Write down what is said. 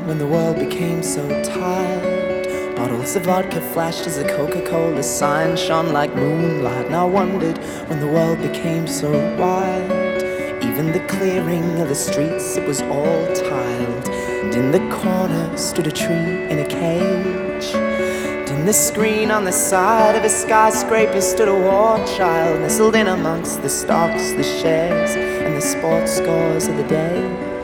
when the world became so tired. Bottles of vodka flashed as a Coca-Cola sign shone like moonlight. And I wondered when the world became so wild. Even the clearing of the streets, it was all tiled. And in the corner stood a tree in a cage. And in the screen on the side of a skyscraper stood a war child, nestled in amongst the stocks, the shares, and the sports scores of the day.